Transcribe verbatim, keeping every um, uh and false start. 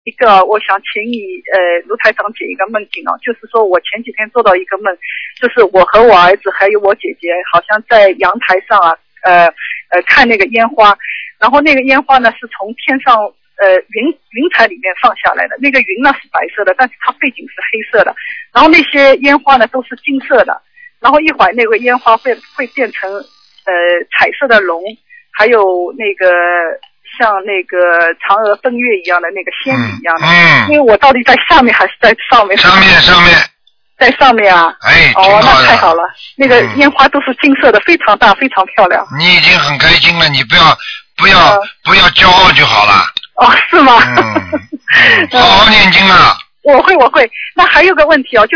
一个，我想请你呃卢台长解一个梦境哦，就是说我前几天做到一个梦，就是我和我儿子还有我姐姐，好像在阳台上啊，呃呃看那个烟花，然后那个烟花呢是从天上呃云云彩里面放下来的，那个云呢是白色的，但是它背景是黑色的，然后那些烟花呢都是金色的，然后一会儿那个烟花会会变成呃彩色的龙，还有那个像那个嫦娥奔月一样的那个仙女一样的， 嗯嗯因为我到底在下面还是在上面？ 上面上面。 在上面啊。 哎， 哦，那太好了。 了，那个烟花都是金色的，非常大，非常漂亮。 你已经很开心了，你不要不要、嗯、不要骄傲就好了。 哦，是吗？ 嗯，好好念经啊。 我会我会。那还有个问题哦，就